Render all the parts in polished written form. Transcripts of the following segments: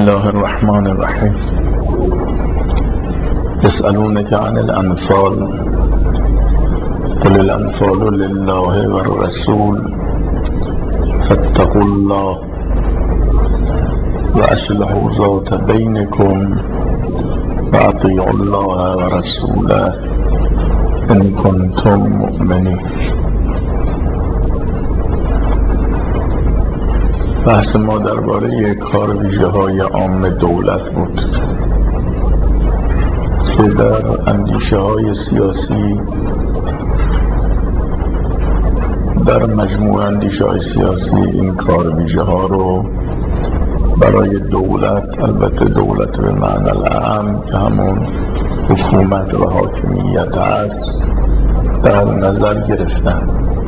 الله الرحمن الرحیم. یسألونک عن الانفال قل الانفال لله والرسول فاتقوا الله واصلحوا ذات بینکم واطیعوا الله ورسوله ان کنتم مؤمنین. بحث ما درباره کار ویژه‌های عام دولت بود که در اندیشه‌های سیاسی، در مجموع اندیشه‌های سیاسی این کار ویژه‌ها رو برای دولت، البته دولت به معنی اعم که همون حکومت و حاکمیت هست، در نظر گرفتن.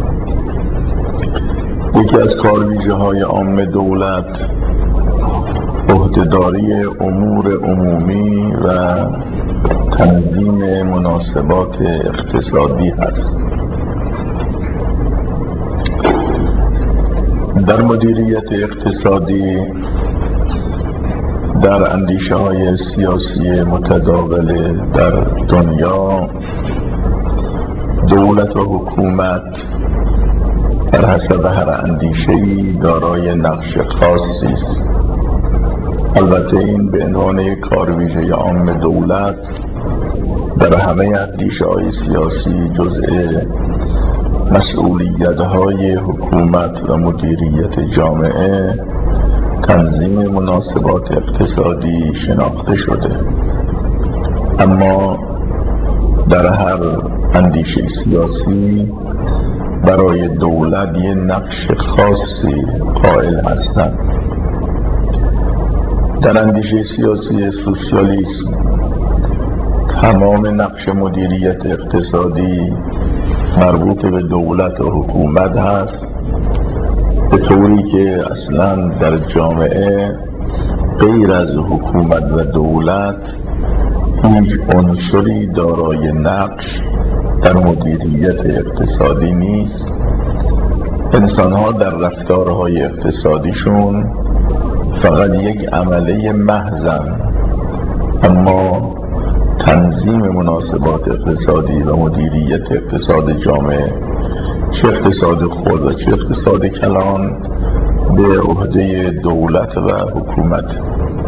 یکی از کار ویژه‌های عام دولت عهده‌داری امور عمومی و تنظیم مناسبات اقتصادی هست. در مدیریت اقتصادی، در اندیشه‌های سیاسی متداول در دنیا، دولت و حکومت بر حسب هر اندیشه‌ای دارای نقش خاصی است. البته این به عنوان یک کار ویژه عام دولت در همه اندیشه‌های سیاسی جزء مسئولیت‌های حکومت و مدیریت جامعه تنظیم مناسبات اقتصادی شناخته شده، اما در هر اندیشه سیاسی برای دولت یه نقش خاصی قائل هستند. در اندیشه سیاسی سوسیالیسم تمام نقش مدیریت اقتصادی مربوط به دولت و حکومت هست، به طوری که اصلا در جامعه غیر از حکومت و دولت هیچ عنصری دارای نقش در مدیریت اقتصادی نیست. انسان‌ها در رفتارهای اقتصادیشون فقط یک عمله محضن، اما تنظیم مناسبات اقتصادی و مدیریت اقتصاد جامعه، چه اقتصاد خود و چه اقتصاد کلان، به عهده دولت و حکومت.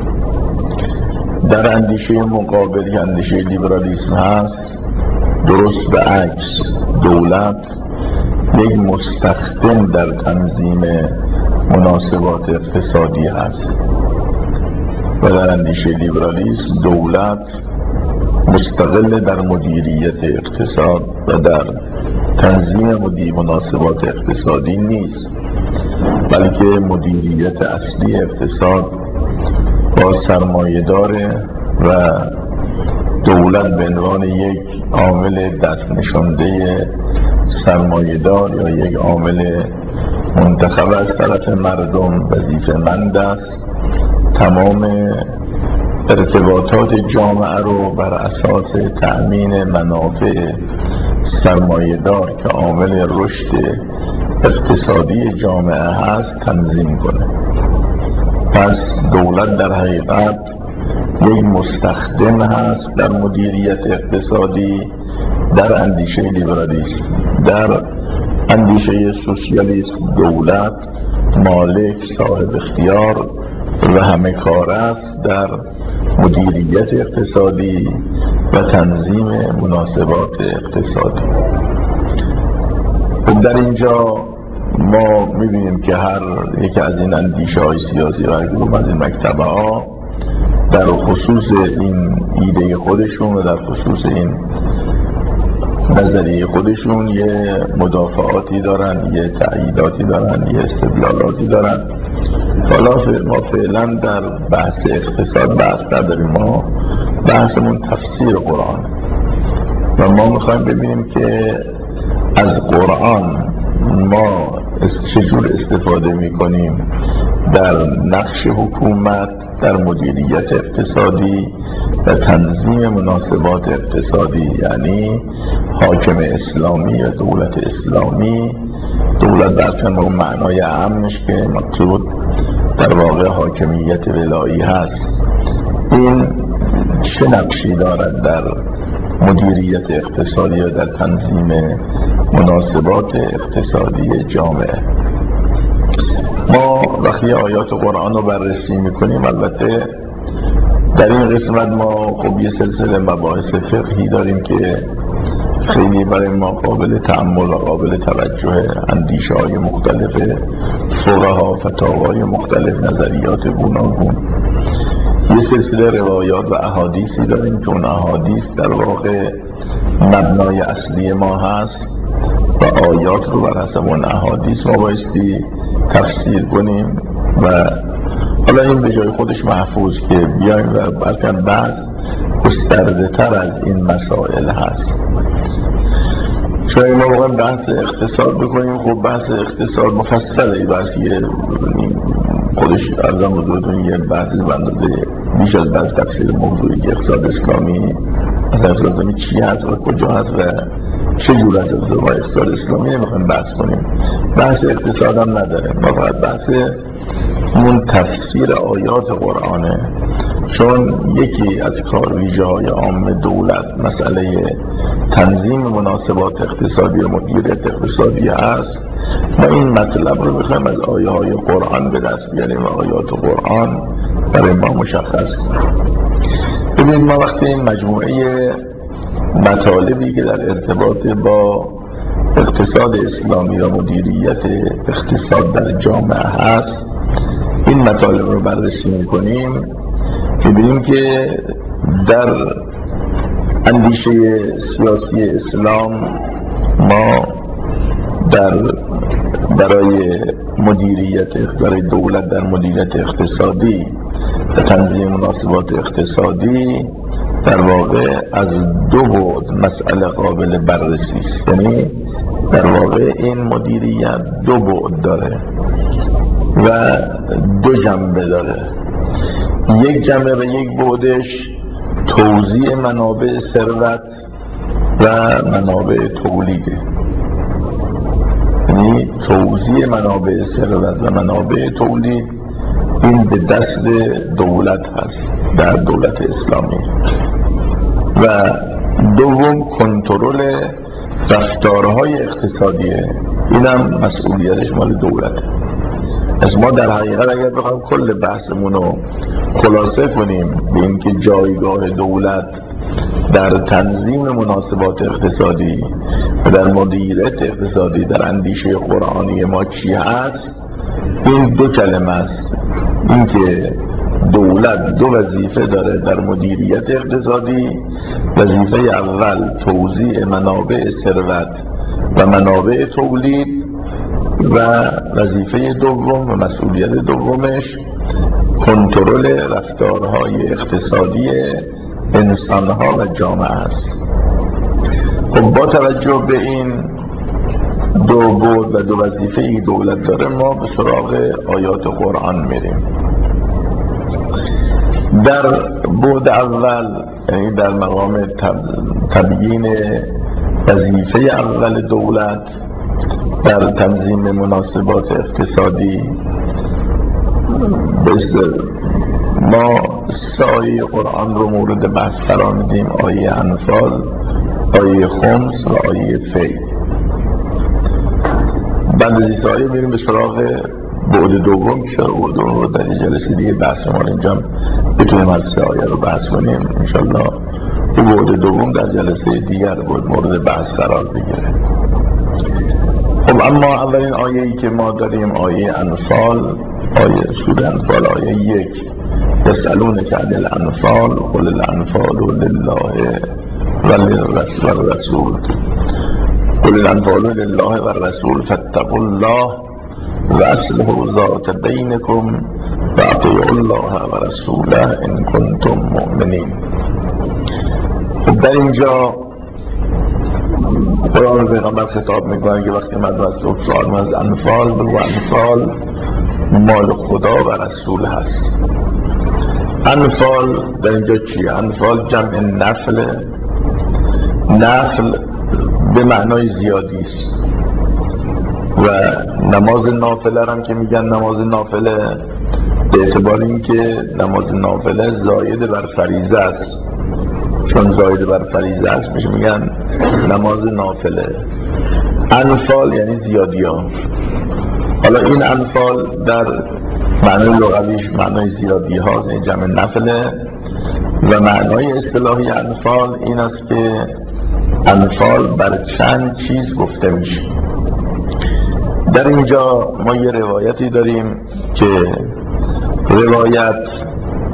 در اندیشه مقابل که اندیشه لیبرالیسم هست، درست به عکس، دولت یک مستخدم در تنظیم مناسبات اقتصادی هست و در اندیشه لیبرالیسم دولت مستقل در مدیریت اقتصاد و در تنظیم مناسبات اقتصادی نیست، بلکه مدیریت اصلی اقتصاد با سرمایه داره و دولت به عنوان یک عامل دست نشانده سرمایه‌دار یا یک عامل منتخب از طرف مردم وظیفه‌مند است تمام ارتباطات جامعه رو بر اساس تأمین منافع سرمایه‌دار که عامل رشد اقتصادی جامعه هست تنظیم کنه. پس دولت در حقیقت یک مستخدم هست در مدیریت اقتصادی در اندیشه لیبرالیسم. در اندیشه سوسیالیسم دولت مالک، صاحب اختیار و همه کار است در مدیریت اقتصادی و تنظیم مناسبات اقتصادی. در اینجا ما می‌بینیم که هر یک از این اندیشه‌های سیاسی و هر کدوم از این مکتب‌ها در خصوص این ایده خودشون و در خصوص این نظریه خودشون یه مدافعاتی دارن، یه تأییداتی دارن، یه استدلالاتی دارن. حالا ما فعلا در بحث اقتصاد بحث نداریم، ما بحثمون تفسیر قرآن و ما میخوایم ببینیم که از قرآن ما چجور استفاده میکنیم در نقش حکومت در مدیریت اقتصادی و تنظیم مناسبات اقتصادی، یعنی حاکم اسلامی یا دولت اسلامی. دولت در اون معنای اعمش که مقصود در واقع حاکمیت ولایی هست، این چه نقشی دارد در مدیریت اقتصادی و در تنظیم مناسبات اقتصادی جامعه؟ ما وقتی آیات قرآن رو بررسی میکنیم، البته در این قسمت ما خب یه سلسله مباحث فقهی داریم که خیلی برای ما قابل تأمل و قابل توجه، اندیشه های مختلف فقها، فتاوای مختلف، نظریات گوناگون. یه سلسله روایات و احادیثی داریم که اون احادیث در واقع مبنای اصلی ما هست و آیات رو بر حسب اون احادیث ما بایستی تفسیر کنیم و حالا این به جای خودش محفوظ که بیایم و بحث گسترده تر از این مسائل هست. شاید ما واقعا بحث اقتصاد بکنیم، خب بحث اقتصاد مفصله، بحثیه خودش ارزم حضورتون یه بحثی بندازه بیش از بحث تفسیر موضوعی اقتصاد اسلامی، از اقتصاد اسلامی چی هست و کجا هست و چه جور از اقتصاد اسلامی نمیخوایم بحث کنیم. بحث اقتصاد هم نداریم، ما فقط بحث اون تفسیر آیات قرآنه، چون یکی از کارویژه های عام دولت مسئله تنظیم مناسبات اقتصادی و مدیریت اقتصادی است. ما این مطلب رو میخوایم از آیه های قرآن به دست بیاریم و آیات قرآن برای ما مشخص کنیم. ببینید، ما وقتی این مجموعه مطالبی که در ارتباط با اقتصاد اسلامی و مدیریت اقتصاد در جامعه هست، این مطالب رو بررسی میکنیم، می‌بینیم که در اندیشه سیاسی اسلام ما برای دولت در مدیریت اقتصادی و تنظیم مناسبات اقتصادی در واقع از دو بعد مسئله قابل بررسی است. یعنی در واقع این مدیریت دو بعد داره و دو جنبه داره. یک جنبه و یک بعدش توزیع منابع ثروت و منابع تولیده، یعنی توزیع منابع ثروت و منابع تولید این به دست دولت هست در دولت اسلامی. و دوم کنترل رفتارهای اقتصادیه، این هم مسئولیتش مال دولته. از ما در حقیقت اگر بخوایم کل بحثمون رو خلاصه کنیم به اینکه جایگاه دولت در تنظیم مناسبات اقتصادی و در مدیریت اقتصادی در اندیشه قرآنی ما چی هست، این دو کلمه است. این که دولت دو وظیفه داره در مدیریت اقتصادی. وظیفه اول توزیع منابع ثروت و منابع تولید و وظیفه دوم و مسئولیت دومش کنترل رفتارهای اقتصادی انسانها و جامعه است. خب با توجه به این دو بعد و دو وظیفه که دولت داره، ما به سراغ آیات قرآن میریم. در بعد اول، یعنی در مقام تبیین وظیفه اول دولت در تنظیم مناسبات اقتصادی، ما سایه قرآن رو مورد بحث قرار میدیم: آیه انفال، آیه خمس و آیه فیل. بعد از این آیه میریم به سراغ بعد دوم که بعد دوم در این جلسه دیگه بحث ما اینجا بتونیم هر سه آیه رو بحث کنیم انشالله. و بعد دوم در جلسه دیگر بود مورد بحث قرار بگیره. خب اما اولین آیه‌ای که ما داریم آیه انفال، آیه سوره انفال آیه 1: یسألونک عن الانفال قل الانفال لله والرسول قل الانفال لله والرسول فاتقوا الله واصلحوا ذات بینکم واطیعوا الله ورسوله ان کنتم مؤمنین. خب در اینجا قرآن پیغمبر خطاب میکنه که وقتی مردم از تو سوال از انفال، بگو انفال مال خدا و رسول هست. انفال در اینجا چیه؟ انفال جمع نفله. نفل به معنای زیادی است و نماز نافله هم که میگن نماز نافله به اعتبار اینکه نماز نافله زاید بر فریضه است، چون زاید بر فریضه است میشه میگن نماز نافله. انفال یعنی زیادی ها. حالا این انفال در معنای لغویش معنای زیادی هاست، یعنی جمع نفله، و معنای اصطلاحی انفال این است که انفال بر چند چیز گفته میشه. در اینجا ما یه روایتی داریم که روایت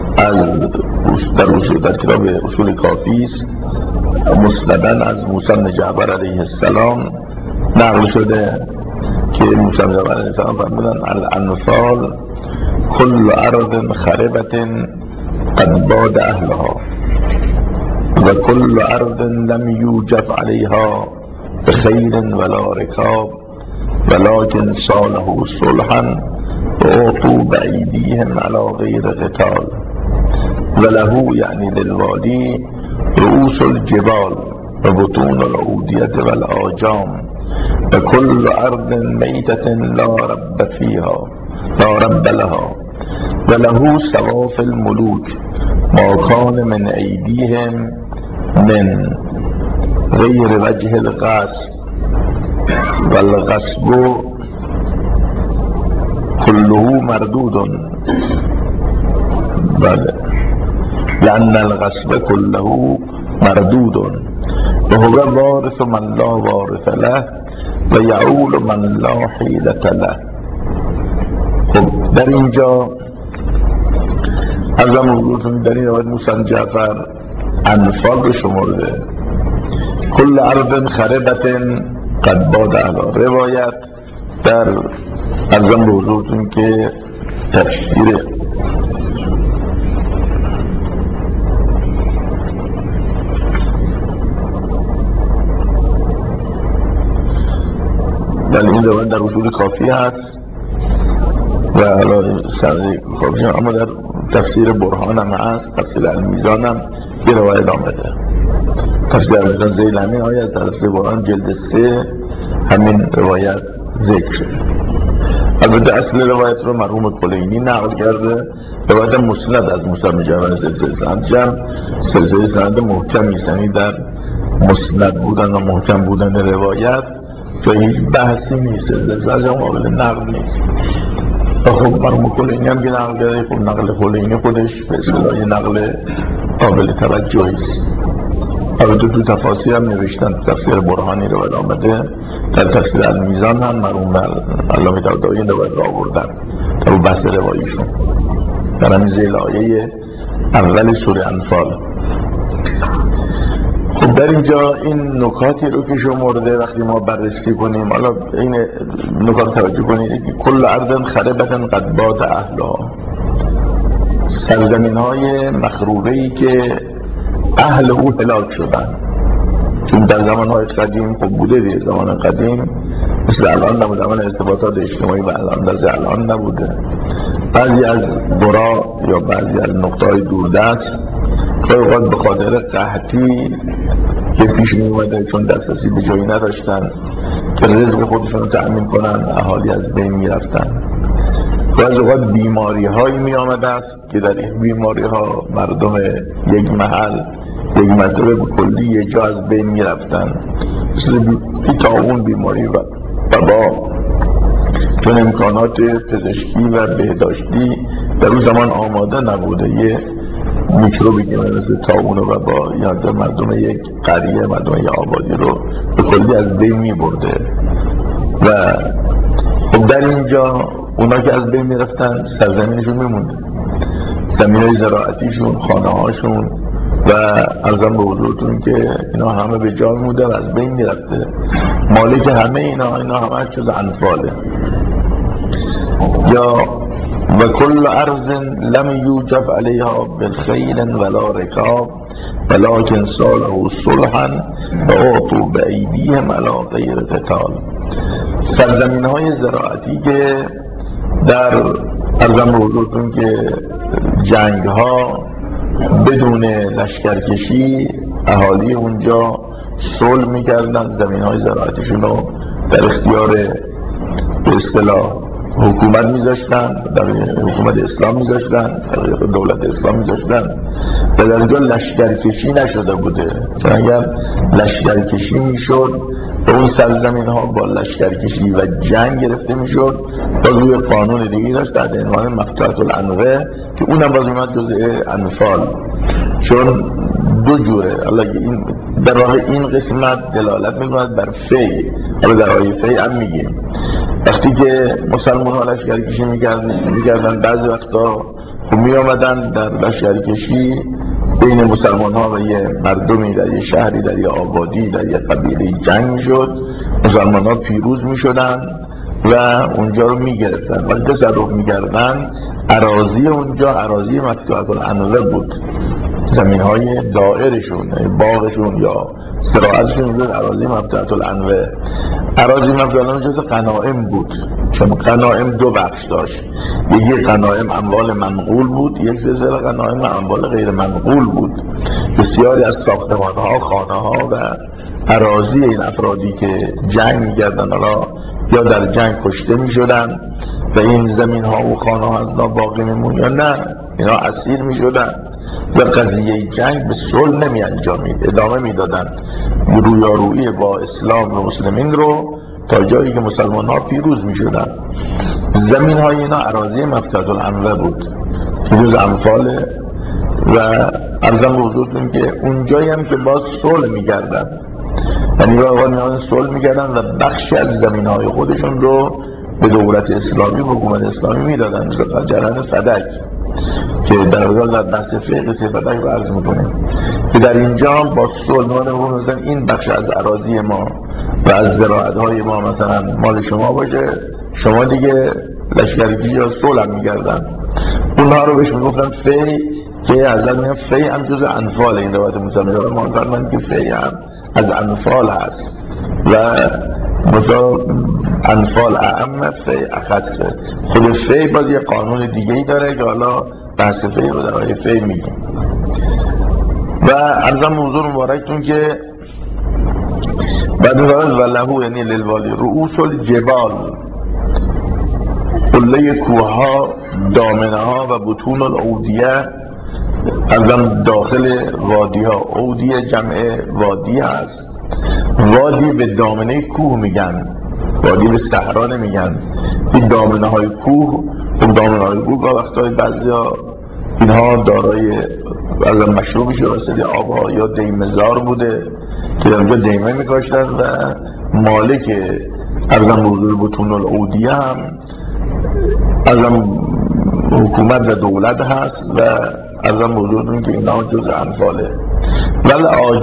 در کتاب اصول کافی است، مسنداً از موسی بن جعفر علیه السلام نقل شده که موسی بن جعفر علیه السلام فرمودند الانفال کل ارض خربت قد باد اهلها و کل ارض لم یوجف علیها بخیل ولا رکاب ولكن صالحوا صلحا وأعطوا بأيديهم على غير قتال وله يعني للوادي رؤوس الجبال وبطون الأودية والآجام وكل أرض ميتة لا رب فيها لا رب لها وله سواف الملوك ما كان من أيديهم من غير وجه الغصب والغصب كله مردود بله لأن الغصب كله مردود وهو وارث من لا وارث له و یعول من لا حیلة له. خب در اینجا ارزم حضورتون در این روایت موسی بن جعفر انفال رو شمرده، کل ارض خربت قد باد اهلها. روایت در ارزم به حضورتون که تفسیر ولی این روایت در اصول کافی هست و حالا سند کافی، اما در تفسیر برهان هم هست، تفسیر المیزان هم یه روایت آمده. تفسیر المیزان زیلمی های از تفسیر برهان جلد 3 همین روایت ذکر شده. البته اصل روایت رو مرحوم کلینی نقل کرده، روایت مسند از موسی بن جعفر، سلسله سند محکمی است، یعنی در مسند بودن و محکم بودن روایت جای هیچ بحثی نیست، سلسله قابل نقل نیست. خب مرحوم کلینی هم که نقل کرده، خب نقل کلینی خودش به اصطلاح نقل قابل توجهی است. البته تو تفاسیر هم نوشتن، تو تفسیر برهانی روایت آمده، در تفسیر المیزان هم مرحوم علامه طباطبایی این روایت را آوردن در بحث رواییشون در همین ذیل آیه اول سوره انفال. خب در اینجا این نکاتی رو که شمرده وقتی ما بررسی کنیم، حالا این نکات توجه کنید که کل ارض خربت قد باد اهلها، سرزمین های مخروبه‌ای که اهل او هلاک شدن. چون در زمانهای قدیم خب بوده دیگه، زمان قدیم مثل الان نبوده، زمان ارتباطات اجتماعی و الان نبوده. بعضی از برا یا بعضی از نقطه‌های دوردست گاهی اوقات به خاطر قحطی که پیش می اومده، چون دسترسی به جایی نداشتن که رزق خودشون رو تأمین کنن، اهالی از بین می رفتن. گاهی اوقات بیماری هایی می آمده است که در این بیماری ها مردم یک محل یک منطقه به کلی یک جا از بین می رفتن، مثل طاعون، بیماری و وبا. چون امکانات پزشکی و بهداشتی در اون زمان آماده نبوده، یه میکروبی که مثل طاعون و وبا یا در مردم یک قریه، مردم یک آبادی رو به کلی از بین می برده. و خب در اینجا اونا که از بین می رفتن سرزمینشون می مونده، زمینای زراعتیشون، خانه هاشون، و ارزم به حضورتون که اینا همه به جای مونده و از بین می رفته. مالک همه اینا همه جز انفاله. یا و کل ارض لم یوجف علیها بالخیل ولا رکاب ولكن صالحوا صلحا و اعطوا بایدیهم علی غیر قتال. سرزمین های زراعتی که در ارزم به حضورتون که جنگ ها بدون لشکرکشی اهالی اونجا صلح میکردن، زمین های زراعتیشون رو در اختیار به اصطلاح حکومت میذاشتن، در حکومت اسلام میذاشتن، در دولت اسلام میذاشتن و در اینجا لشکرکشی نشده بوده. چون اگر لشکرکشی میشد به اون سرزمین ها با لشکرکشی و جنگ گرفته میشد، باز روی قانون دیگه داشت تحت عنوان مفتوحة الانوه که اونم باز اومد جزء انفال. چون دو جوره، این در واقع این قسمت دلالت میکند بر فی، حالا در آیه فی هم میگیم وقتی که مسلمان ها لشکرکشی میکردن بعضی وقتا خب میامدن در لشکرکشی بین مسلمان ها و یه مردمی در یه شهری، در یه آبادی، در یه قبیله جنگ میشد، مسلمان ها پیروز میشدن و اونجا رو میگرفتن. وقتی تصرف میکردن اراضی اونجا اراضی مفتوحة الانوه بود، زمین های دائرشون، باغشون یا زراعتشون بود اراضی مفتوحة الانوه. اراضی مفتوحة الانوه جز غنایم بود، چون غنایم دو بخش داشت، یکی غنایم اموال منقول بود، یک سلسله غنایم اموال غیر منقول بود. بسیاری از ساختمان ها، خانه ها و اراضی این افرادی که جنگ می‌کردن یا در جنگ کشته می‌شدن و این زمین ها و خانه ها از اینا باقی میمون، یا نه اینا اسیر می‌شدن یا قضیه جنگ به صلح نمی انجامید، ادامه میدادن رویارویی با اسلام و مسلمین رو تا جایی که مسلمان ها پیروز می شدن. زمین های اینا اراضی مفتوحة الانوه بود که جز انفال و عرضم به حضورتون که اونجایی هم که باز صلح می کردن، یعنی واقعا صلح می کردن و بخشی از زمین های خودشون رو به دولت اسلامی و حکومت اسلامی می دادن، مثل جریان فدک که در بحث فقه فدک رو عرض میکنیم که در اینجا با صلح مثلا این بخش از اراضی ما و از زراعت های ما مثلا مال شما باشه، شما دیگه لشکرکشی یا صلح هم میکردن، اونها رو بهش میگفتن فی، که از میگن فی هم جز انفال. این روایت مسلمان ما فرمان که فی هم از انفال هست و مثلا انفال اعم فی اخصه. خود فی باز یه قانون دیگه ای داره که حالا بحث فی رو در آیه فی میگیم. و عرضم حضور مبارکتون که بعد میگوید و لهو یعنی للوالی رؤوس الجبال، قله کوها، دامنه ها و بطون الاودیه، عرضم داخل وادی ها. اودیه جمع وادی هست، وادی به دامنه کوه میگن، وادی به صحرا نمیگن. این دامنه های کوه، خب دامنه های کوه وقتای بعضی ها اینها دارای مشروبش واسه آبها یا دیمزار بوده که در اونجا دیمه میکاشتن و مالک ارزم به حضور بطون الاودیه هم ارزم حکومت و دولت هست و ارزم به حضورتون که اینا جز انفاله. ولی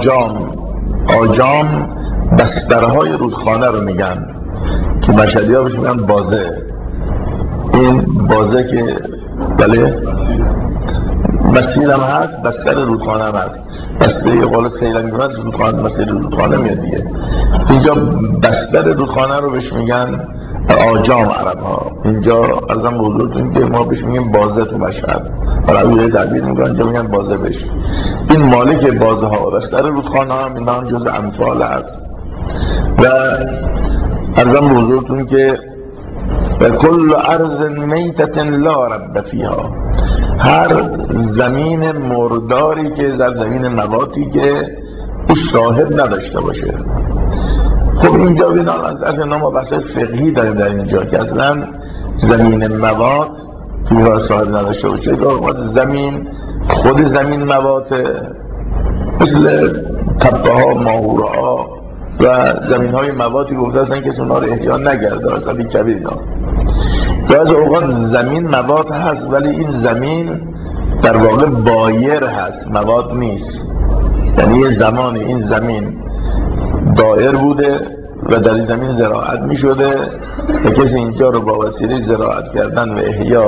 آجام بسترهای رودخانه رو میگن که مشهدی ها بهش میگن بازه. این بازه که بله مسیر هم هست، بستر رودخانه هم هست. بستر یه قول سیلم میگن رودخانه، مسیر رودخانه میاد دیگه. اینجا بستر رودخانه رو بهش میگن آجام عرب ها. اینجا ارزم به حضورتون که ما بهش میگیم بازه تو مشهد، عربی های تعبیر میگن اینجا میگن بازه بهش. این مالک بازه ها و بستر رودخانه هم اینا هم جز انفال هست. و ارزم به حضورتون که و کل ارض میتت لا رب فیها، هر زمین مرداری که در زمین مواتی که او صاحب نداشته باشه. خب اینجا بینام از ما بحث فقهی داریم در اینجا که اصلا زمین موات که صاحب نداشته باشه، زمین خود زمین مواته، مثل تپه ها، ماهوره ها و زمین های مواتی گفته هستن که اونا رو احیا نگرده اصلا این کبیر اینا. یا از اوقات زمین مواد هست ولی این زمین در واقع بایر هست، مواد نیست. یعنی یه زمان این زمین دائر بوده و در این زمین زراعت می شده و کسی اینجا رو با وسیله زراعت کردن و احیا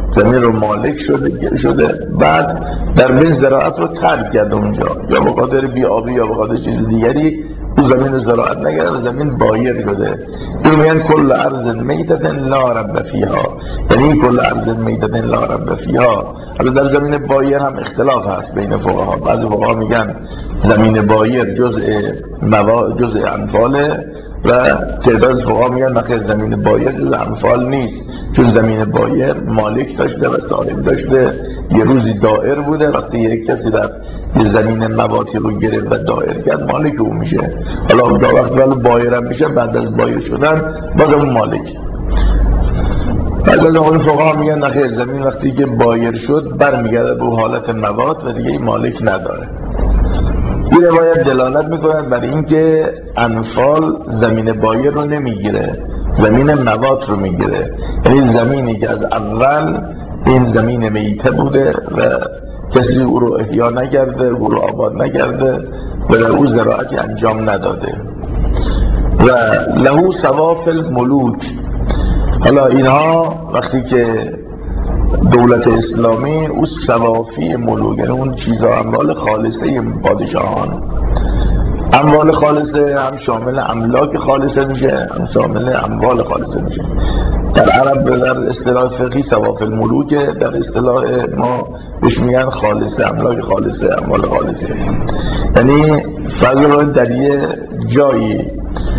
زمین رو مالک شده بعد در بین زراعت رو ترک کرده اونجا، یا به خاطر بی‌آبی یا به خاطر چیز دیگری او زمین رو زراعت نکرده، زمین بایر شده. این میگن کل ارض میتت لا رب فیها، یعنی کل ارض میتت لا رب فیها. حالا در زمین بایر هم اختلاف هست بین فقها. بعضی فقها میگن زمین بایر جزء انفاله و تعداد از فقها میگن نخیر، زمین بایر جزء انفال نیست، چون زمین بایر مالک داشته و صاحب داشته، یه روزی دائر بوده، وقتی یک کسی رفت یه زمین مواتی رو گرفت و دائر کرد مالک اون میشه. حالا تا وقتی بایر هم میشه، بعد از بایر شدن باز اون مالک. بعد از اون فقها میگن نخیر، زمین وقتی که بایر شد برمیگرده به حالت موات و دیگه مالک نداره. این روایت دلالت میکنند بر اینکه انفال زمین بایر رو نمیگیره، زمین موات رو میگیره، یعنی زمینی که از اول این زمین میته بوده و کسی او رو احیا نکرده، او رو آباد نکرده و در او زراعتی انجام نداده. و له سواف الملوک. حالا اینها وقتی که دولت اسلامی او سوافی ملوک، یعنی اون چیزا اموال خالصه پادشاهان، اموال خالصه هم شامل املاک خالصه میشه، هم شامل اموال خالصه میشه. در عرب در اصطلاح فقهی سواف الملوک، در اصطلاح ما بهش میگن خالصه، املاک خالصه، اموال خالصه. یعنی فرض در یه جایی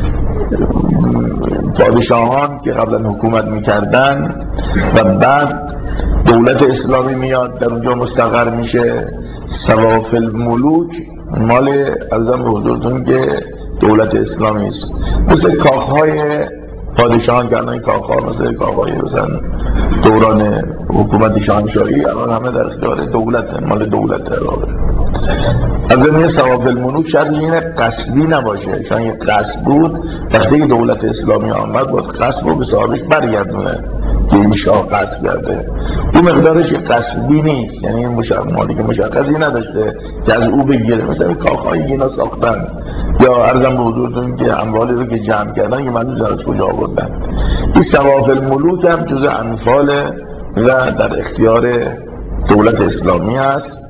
پادشاهان که قبلا حکومت میکردن و بعد دولت اسلامی میاد در اونجا مستقر میشه، سواف الملوک مال ارزم به حضورتون که دولت اسلامی است. مثل کاخهای پادشاهان که الان کاخها مثل کاخهای مثلا دوران حکومت شاهنشاهی الان همه در اختیار دولت، مال دولت عراقه. از زمین سواف الملوک شرطش اینه قصدی نباشه، چون اگه قصد بود وقتی که دولت اسلامی آمد باید قصد رو به صاحبش برگردونه که این شاه قصد کرده. اون مقدارش قصدی نیست، یعنی مالی که مشخصی نداشته که از او بگیره. مثلا کاخهایی که اینا ساختن یا عرضم به حضورتون که اموالی رو که جمع کردن که معلوم از کجا آوردن. این سواف الملوک هم جزء انفاله و در اختیار دولت اسلامی هست.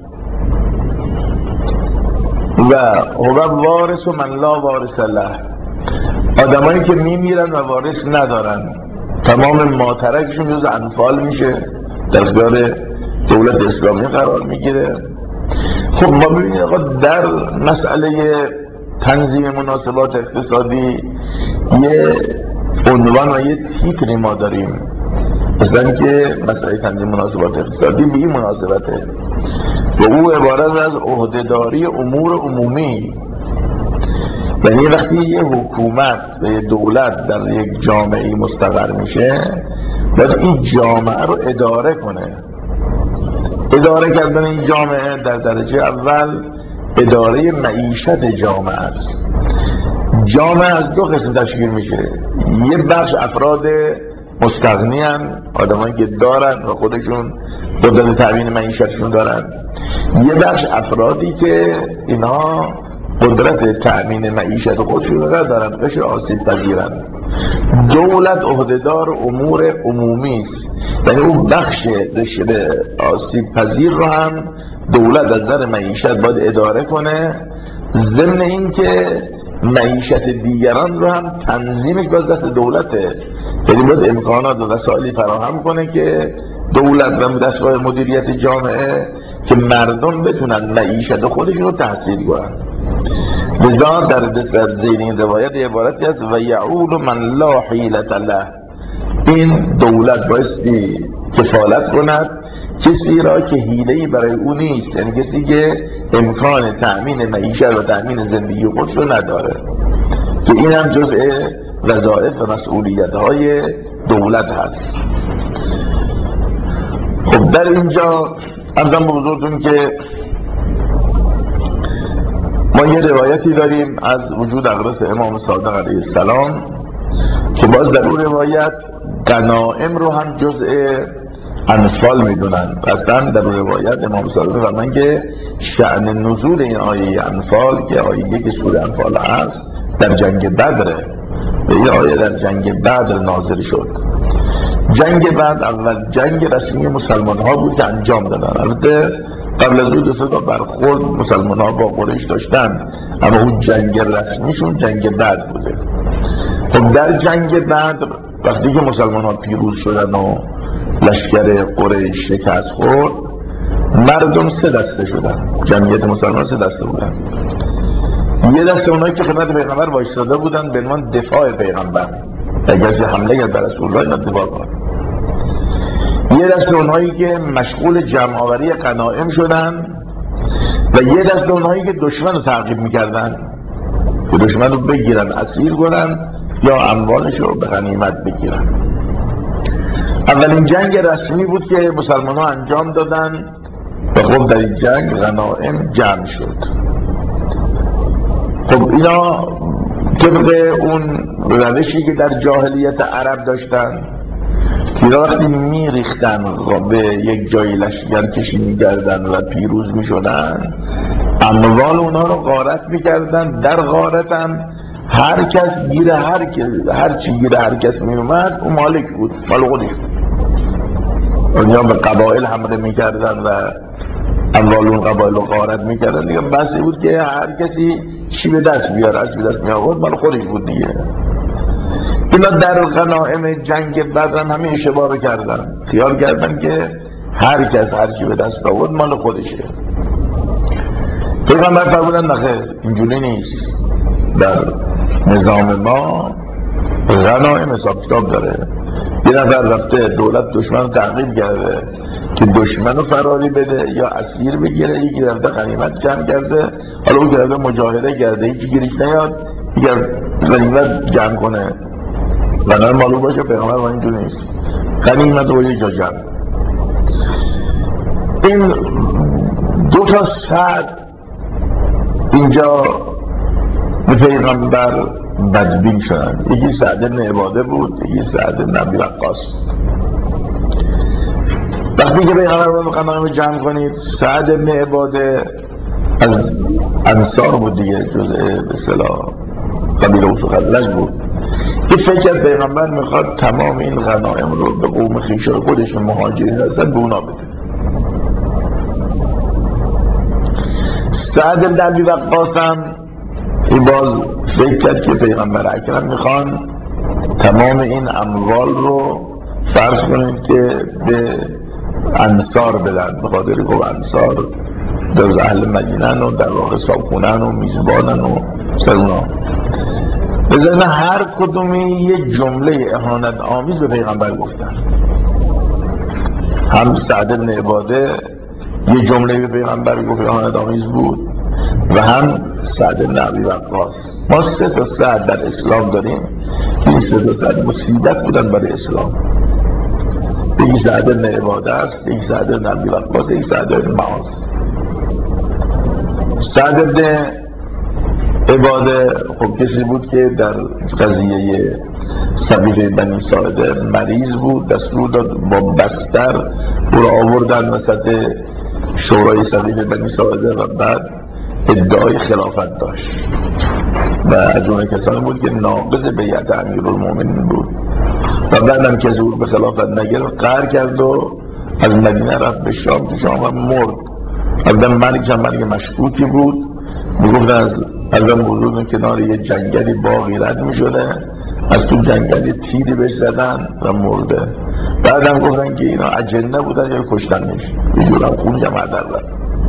و هو وارث و من لا وارث له، آدمایی که میمیرن و وارث ندارن تمام ماترکشون جز انفال میشه، در اختیار دولت اسلامی قرار میگیره. خب ما ببینید آقا در مسئله تنظیم مناسبات اقتصادی یه عنوان و یه تیتری ما داریم، مثلا که مسئله تنظیم مناسبات اقتصادی به این مناسبته و او عبارت از عهدهداری امور عمومی. یعنی وقتی یه حکومت و یه دولت در یک جامعه مستقر میشه باید این جامعه رو اداره کنه. اداره کردن این جامعه در درجه اول اداره معیشت جامعه است. جامعه از دو قسم تشکیل میشه، یه بخش افراد مستغنی هن، آدمایی که دارن و خودشون قدرت تأمین معیشتشون دارن، یه بخش افرادی که اینها قدرت تأمین معیشت خودشون ندارن، قشر آسیب پذیرن. دولت عهدهدار امور عمومی است، یعنی اون بخش قشر آسیب پذیر رو هم دولت از نظر معیشت باید اداره کنه، ضمن این که معیشت دیگران رو هم تنظیمش باز دست دولته. یعنی باید امکانات و وسایلی فراهم کنه که دولت و دستگاه مدیریت جامعه که مردم بتونن معیشت خودشون رو تحصیل کنن. لذا در زیر این روایت عبارتی است و یعول من لا حیلة له، این دولت بایستی کفالت کند کسی را که حیله‌ای برای او نیست، یعنی کسی که امکان تأمین معیشت و تأمین زندگی خودش رو نداره، که این هم جزء وظایف و مسئولیت‌های دولت هست. خب در اینجا عرضم به حضورتون که ما یه روایتی داریم از وجود اقدس امام صادق علیه السلام که باز در اون روایت غنائم رو هم جزء انفال میدونن. اصلا در اون روایت امام صادق فرمودن که شأن نزول این آیه انفال که آیه که سوره انفال هست در جنگ بدره و این آیه در جنگ بدر نازل شد. جنگ بعد اول جنگ رسمی مسلمان ها بود که انجام دادن. البته قبل از اون دو تا برخورد مسلمان ها با قریش داشتن، اما اون جنگ رسمیشون جنگ بعد بوده. خب در جنگ بعد وقتی که مسلمان ها پیروز شدن و لشکر قریش شکست خورد، مردم سه دسته شدن. جمعیت مسلمان سه دسته بودن. یه دسته اونایی که خدمت پیغمبر وایساده بودن به عنوان دفاع پیغمبر، اگر چه حمله کرد بر رسول الله اینا دفاع کنن. یه دسته اونایی که مشغول جمع آوری غنایم شدن و یه دسته اونایی که دشمن رو تعقیب میکردن که دشمن رو بگیرن اسیر کنن یا اموالش رو به غنیمت بگیرن. اولین جنگ رسمی بود که مسلمان ها انجام دادن و خب در این جنگ غنایم جمع شد. خب اینا طبق اون روشی که در جاهلیت عرب داشتن، اینا وقتی میریختن به یک جایی لشکر کشی میکردن و پیروز میشدن، اموال اونا رو غارت میکردن. در غارت هم هر کس گیر هر چی گیر هر کس میومد اون مالک بود، مال خودش بود. اونجا به قبایل حمله میکردن و اموال اون قبایل رو غارت میکردن دیگه. بحثی بود که هر کسی چی به دست بیاره، هر چی به دست میآورد مال خودش بود دیگه. اینا در غنایم جنگ بدر هم همین اشتباه رو کردن، خیال کردن که هر کس هر چی به دست آورد مال خودشه. پیغمبر فرمودن نخیر، اینجوری نیست. در نظام ما غنایم حساب کتاب داره. یه نفر رفته دولت دشمن رو تعقیب کرده که دشمن رو فراری بده یا اسیر بگیره، یکی رفته غنیمت جمع کرده، حالا اون که رفته مجاهده کرده هیچ گیرش نیاد، یکی غنیمت جمع کنه، غنایم معلوم باشه. پیغمبر ما اینجور نیست، غنیمت رو یه جا جمع. این دو تا سعد اینجا به پیغمبر بدبین شدن. یکی سعد بن عباده بود، یکی سعد بن ابی وقاص. وقتی که پیغمبر رو غنایم جمع کنید، سعد بن عباده از انصار بود دیگه، جزء به اصطلاح قبیله اوس و خزرج بود. که فکر پیغمبر میخواد تمام این غنایم رو به قوم خویش خودش مهاجرین هستن به اونا بده. سعد بن ابی وقاص هم این باز فکر کرد که پیغمبر اکرم میخوان تمام این اموال رو فرض کنید که به انصار بدن، به خاطر که انصار در اهل مدینن و در واقع صاحبخونن و میزبانن و سرونا. بذارین هر کدومی یه جمله اهانت آمیز به پیغمبر گفتن. هم سعد بن عباده یه جمله به پیغمبر گفت اهانت آمیز بود و هم سعد بن ابی وقاص. ما سه تا سعد در اسلام داریم که این سه تا سعد مصیبت بودن برای اسلام. یکی سعد بن عباده است، یکی سعد بن ابی وقاص، یکی سعد بن معاذ. سعد بن عباده خب کسی بود که در قضیه سقیفه بنی ساعده مریض بود، دستور داد با بستر او را آوردن وسط شورای سقیفه بنی ساعده و بعد ادعای خلافت داشت و از اون کسانی بود که ناقض بیعت امیرالمومنین بود و بعدم کسی بود به خلافت نگرفت، قهر کرد و از مدینه رفت به شام. تو شام هم مرد. البته مرگ مشکوکی بود. میگفتن از اون بزرگ کنار یه جنگلی باغی رد میشده، از تو جنگلی تیری بهش زدن و مرده. بعدم گفتن که اینا اجنه بودن یا کشتنش، یه جورم خون جمع در رفت.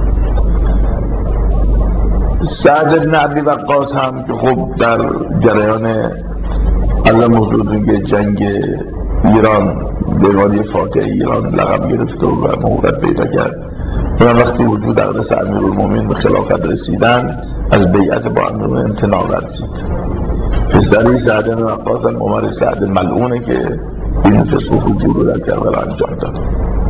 سعد بن ابی وقاص هم که خب در جریان الله موضوع جنگ ایران دیوانی فاتح ایران لقب گرفت و مهلت پیدا کرد و وقتی وجود اقدس امیرالمومنین به خلافت رسیدن از بیعت با امیرالمومنین امتناع ورزید. پسری سعد بن وقاص عمر سعد ملعونه که این فسق و فجور رو در کربلا انجام داد.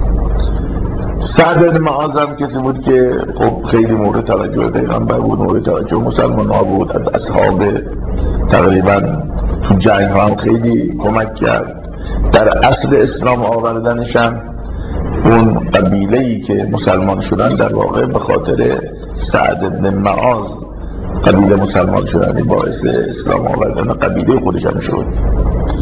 سعد بن معاذ هم کسی بود که خب خیلی مورد توجه پیغمبر بود، مورد توجه مسلمان ها بود، از اصحاب تقریبا تو جنگ هم خیلی کمک کرد. در اصل اسلام آوردنش هم اون قبیله‌ای که مسلمان شدن در واقع به خاطر سعد بن معاذ قبیله مسلمان شدن، باعث اسلام آوردن قبیله خودش هم شد.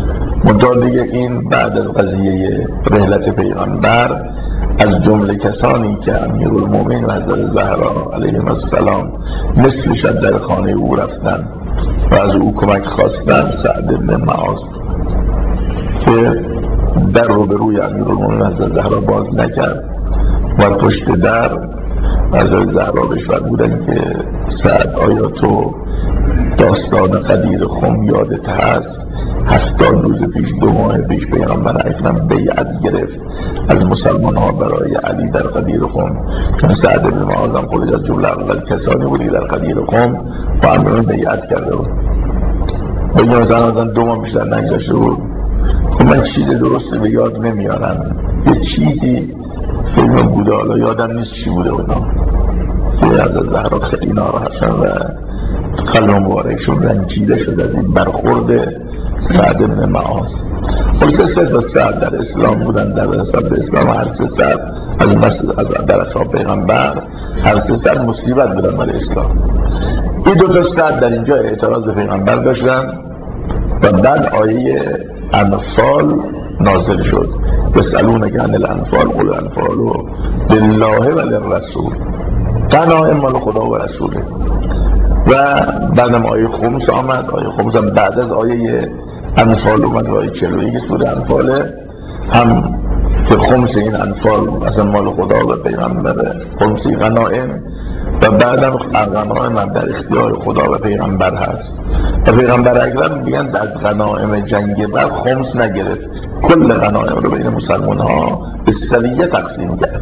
منتها دیگه این بعد از قضیه رحلت پیغمبر از جمله کسانی که امیرالمومنین و حضرت زهرا علیهم السلام مثلش در خانه او رفتن و از او کمک خواستن سعد بن معاذ بود که در رو به روی امیرالمومنین حضرت زهرا باز نکرد و پشت در حضرت زهرا بهش فرمودن که سعد آیا تو داستان غدیر خم یادت هست؟ 70 روز پیش 2 ماه پیش پیغمبر اکرم بیعت گرفت از مسلمان ها برای علی در غدیر خم، چون سعد بن معاذ هم خودش از جمله اول کسانی بودی در غدیر خم با امیر بیعت کرده بود. بگیم مثلا 2 ماه بیشتر نگذشته بود. خب من چیز درسته به یاد نمیارم، یه چیزی فیلم بوده، حالا یادم نیست چی بوده اونا. حضرت زهرا خیلی ناراحت شدن و قلب مبارکشون رنجیده شد از این برخورد سعد بن معاذ. خلاصه 3 تا سعد در اسلام بودن، در رسالت اسلام هر 3 سعد از در اصحاب پیغمبر هر 3 سعد مصیبت بودن برای اسلام. این 2 تا سعد در اینجا اعتراض به پیغمبر داشتن و بعد آیه انفال نازل شد. یسألونک عن الانفال قل الانفال لله و للرسول. غنایم مال خدا و رسوله. و بعدم آیه خمس آمد. آیه خمس هم بعد از آیه انفال اومد. آیه 41 سوره انفاله هم که خمس این انفال اصلا مال خدا و پیغمبره، خمسی غنایم، و بعدم غنایم هم در اختیار خدا و پیغمبر هست. و پیغمبر اکرم میگن از غنایم جنگ بعد خمس نگرفت، کل غنایم رو بین مسلمان ها به سویه تقسیم کرد.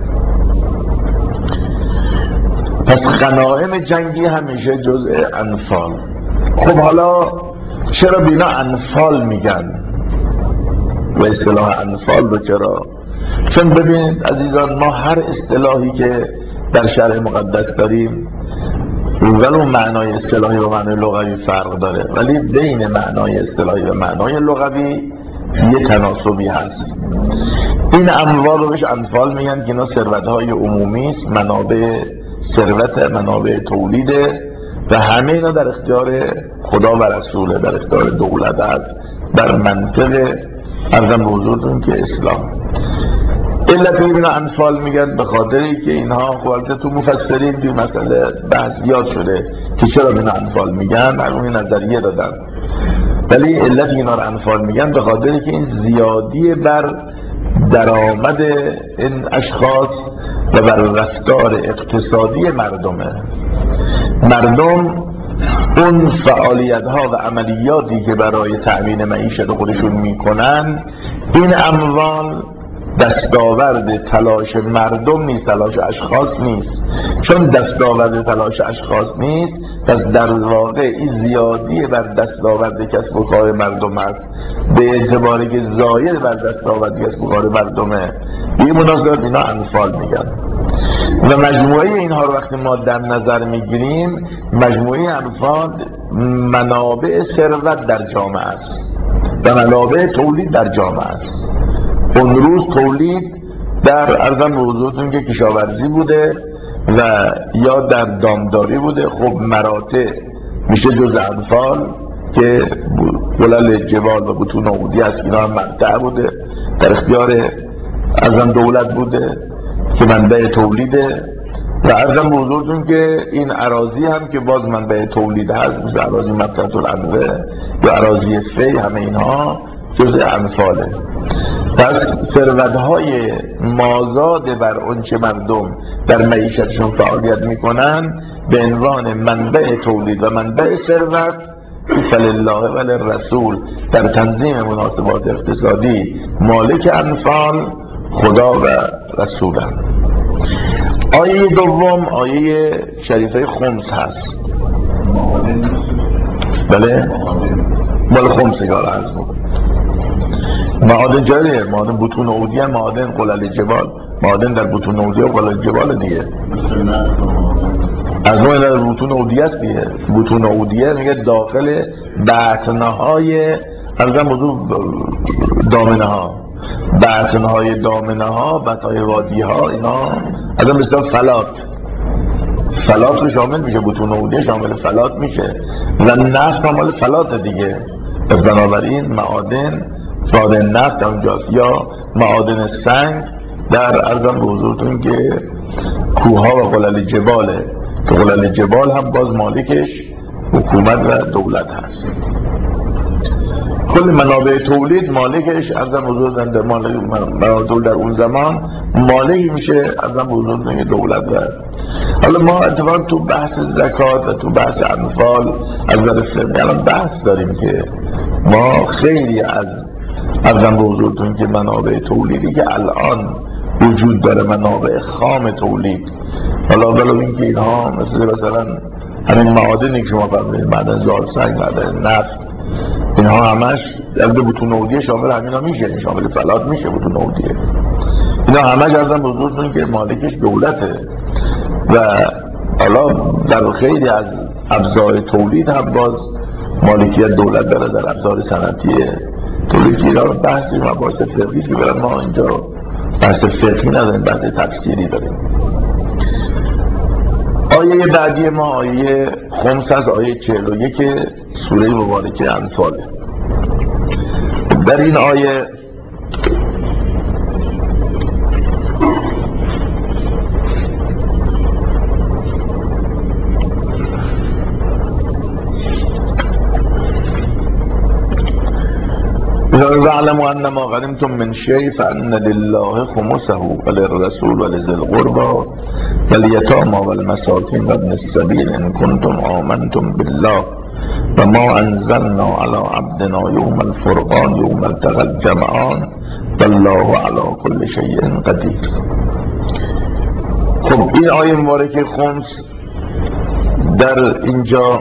پس غنایم جنگی همیشه جزء انفال. خب حالا چرا بینا انفال میگن و اصطلاح انفال رو چرا؟ چون ببینید عزیزان، ما هر اصطلاحی که در شرع مقدس داریم ولو معنای اصطلاحی و معنای لغوی فرق داره، ولی بین معنای اصطلاحی و معنای لغوی یه تناسبی هست. این اموال رو بهش انفال میگن که اینا ثروت‌های عمومی است، منابع ثروت، منابع تولیده و همه اینا در اختیار خدا و رسوله، در اختیار دولت است در منطق ارزم به حضورتون که اسلام. علت اینا انفال میگن به خاطری که اینها خب تو مفسرین توی مسئله بحث زیاد شده که چرا اینا انفال میگن، معلومی نظریه دادن، ولی علت اینا رو انفال میگن به خاطری که این زیادی بر درآمد این اشخاص و بر رفتار اقتصادی مردمه. مردم اون فعالیت ها و عملیاتی که برای تأمین معیشت خودشون میکنن، این اموال دستاورد تلاش مردم نیست، تلاش اشخاص نیست. چون دستاورد تلاش اشخاص نیست، پس در واقع این زیادی بر دستاورد کسب و کار مردم است، به اعتباری که زاید بر دستاورد کسب و کار مردمه. به مناسبت اینا انفال میگن. و مجموعه اینها رو وقتی ما در نظر میگیریم، مجموعه انفال منابع ثروت در جامعه است و منابع تولید در جامعه است. اون روز تولید در ارزم به حضورتون که کشاورزی بوده و یا در دامداری بوده. خب مراتع میشه جز انفال که ولل جبال و بطون عودی است، اینا هم مقطع بوده در اختیار ارزم دولت بوده که منبع تولیده. و ارزم به حضورتون که این اراضی هم که باز منبع تولید هست، مثل اراضی مقطعة الانوه یا اراضی فی، همه اینها جز انفاله. پس ثروت‌های مازاد بر آنچه مردم در معیشتشون فعالیت میکنن به عنوان منبع تولید و منبع ثروت فلله و للرسول، در تنظیم مناسبات اقتصادی مالک انفال خدا و رسولن. آیه دوم آیه شریفه خمس هست. بله مال خمسگار هست. معادن جاریه، معادن بطون عودیه، معادن قلل جبال، معادن در بطون عودیه و قلل جبال دیگه. از اون در بطون عودیه است دیگه. بطون عودیه میگه داخل بطنهای ارزم بزرگ دامنه ها، بطنهای دامنه ها، بطنهای وادی ها، اینا از اون مثلا فلات رو شامل میشه، بطون عودیه شامل فلات میشه و نفت مال فلات دیگه. پس بنابراین معادن معادن نفت اونجاست یا معادن سنگ در ارزم به حضورتون که کوها و قلل جباله که قلل جبال هم باز مالکش حکومت و دولت هست. کل منابع تولید مالکش ارزم حضورتون در منابع تولید در اون زمان مالک میشه ارزم حضورتون که دولت و حالا ما اتفاقا تو بحث زکات و تو بحث انفال از نظر فقهی الان بحث داریم که ما خیلی از ارزم به حضورتون که منابع تولیدی که الان وجود داره، منابع خام تولید، حالا ولو این که اینها مثلا همین معادنی که شما فرمودید، معدن زارسنگ، معدن نفت، اینها همش البته بتون نقدیه شامل همینا میشه، شامل فلات میشه بتون نقدیه، اینا همش ارزم به حضورتون که مالکش دولته و حالا در خیلی از ابزار تولید هم باز مالکیت دولت داره، در ابزار صنعتی تولید. اینا بحثی مباحث فقهی است که برای ما اینجا بحث فقهی نداریم، بحث تفسیری داریم. آیه بعدی ما آیه خمس از آیه 41 سوره مبارکه انفاله. در این آیه واعلموا ان ما غنمتم من شيء فان لله خمسه وللرسول ولذي القربى واليتامى والمساكين وابن السبيل ان كنتم آمنتم بالله وما انزلنا على عبدنا يوم الفرقان يوم التقى الجمعان والله على كل شيء قدير. خب این آیه مبارکه خمس در اینجا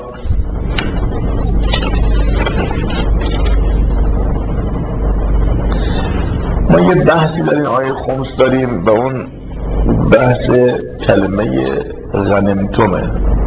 ما یه بحثی در این آیه خمس داریم و اون بحث کلمه غنمتمه.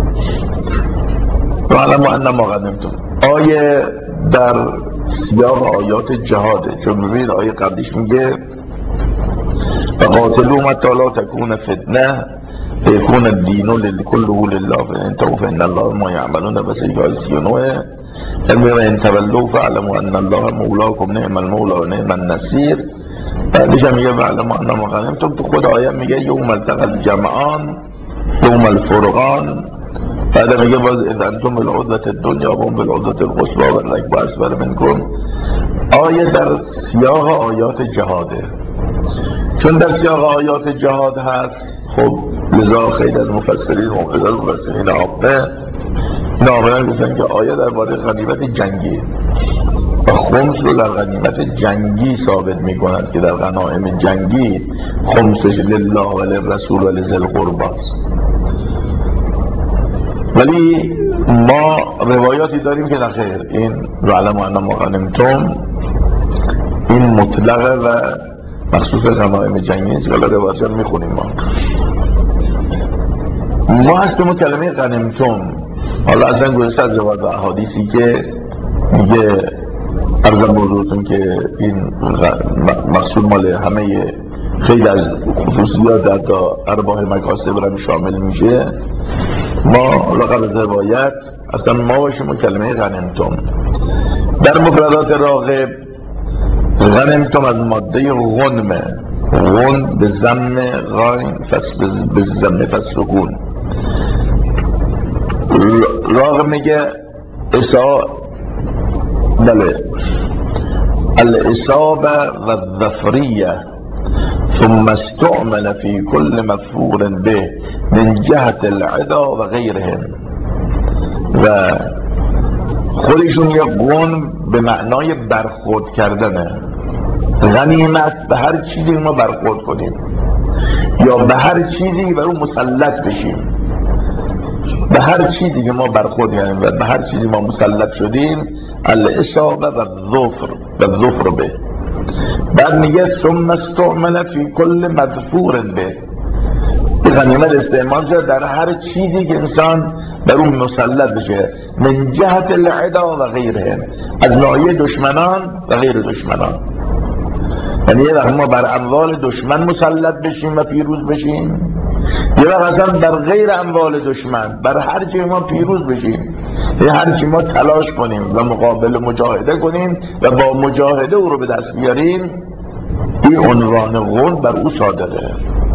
واعلموا ان ما غنمتم آیه در سیاق آیات جهاده، چون ببینید آیه قبلیش میگه وقاتلوا متى لا تكون فتنه فيكون الدين كله لله فإن انتهوا فإن الله ما يعملون بصير. 39 ان تولوا فاعلموا ان الله مولاكم نعم المولى ونعم النصير. بعدش هم میگه واعلموا ان ما غنمتم. تو خود آیه میگه یوم التقى الجمعان یوم الفرقان، بعد میگه باز اذ انتم بالعدوة الدنیا و هم بالعدوة القصوى والركب اسفل منکم. آیه در سیاق آیات جهاده، چون در سیاق آیات جهاد هست خب لذا خیلی از مفسرین و خیلی از مفسرین نامه گفتن که آیه درباره غنیمت جنگی و خمس رو در غنیمت جنگی ثابت میکنند که در غنایم جنگی خمسش لله و للرسول و لذی القربی است. ولی ما روایاتی داریم که نخیر، این واعلموا ان ما غنمتم این مطلقه و مخصوص غنایم جنگی نیست. ولی روایات رو میخونیم ما هستیم کلمه غنمتم. حالا اصلا گذشته از روایات و احادیثی که میگه عرضم بزرگتون که این مقصود مال همه خیلی از خصوصیات در تا ارباح مکاسب را شامل میشه، ما قبل از روایت اصلا ما باشیم کلمه غنمتم. در مفردات راغب غنمتم از ماده غنمه، غن به ضم غین به ضم فسکون. راغب میگه بله الاصابه و الظفریه ثم استعمل في كل مفعول به من جهت العدا و غیرهم. و خودشون یه غنم به معنای برخورد کردنه. غنیمت به هر چیزی ما برخورد کنیم یا به هر چیزی بر اون مسلط بشیم، به هر چیزی که ما برخورد کردیم و به هر چیزی ما مسلط شدیم الاصابه و الظفر به. بعد میگه ثم استعمل فی کل مدفور به، غنیمت استعمال شده در هر چیزی که انسان بر اون مسلط بشه، من جهت العدا و غیرهم، از ناحیه دشمنان و غیر دشمنان. یعنی یه وقت ما بر اموال دشمن مسلط بشیم و پیروز بشیم، یه وقت اصلا بر غیر اموال دشمن بر هر چیز ما پیروز بشیم. هرچی ما تلاش کنیم و مقابل مجاهده کنیم و با مجاهده او رو به دست بیاریم، این عنوان غن بر او صادقه.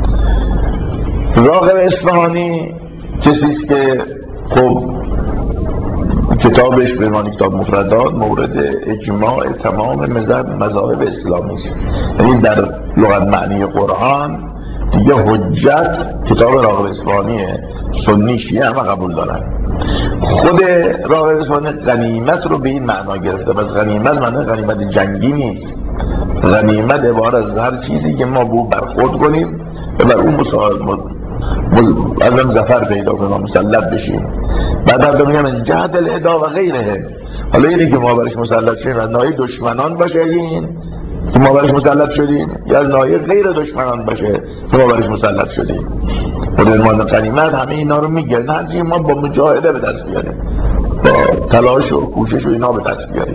راغب اصفهانی کسی است که خب کتابش به عنوان کتاب مفردات مورد اجماع تمام مذاهب اسلامی است. یعنی در لغت معنی قرآن دیگه حجت کتاب راغب اصفهانیه، سنی شیعه همه قبول دارن. خود راغب اصفهانی غنیمت رو به این معنا گرفته. بس غنیمت معنی غنیمت جنگی نیست. غنیمت عبارت از هر چیزی که ما با برخورد کنیم و بر اون ازم ظفر پیدا کنیم، مسلط بشیم. بعد هم میگم من جهد الاعدا و غیره. حالا اینه که ما برش مسلط شدیم از ناحیه دشمنان باشه، این که ما برش مسلط شدیم، یا از ناحیه غیر دشمنان باشه که ما برش مسلط شدیم. خود عنوان غنیمت همه اینا رو میگه، هرچی ما با مجاهده به دست بیاریم، با تلاش و کوشش و اینا به دست بیاریم.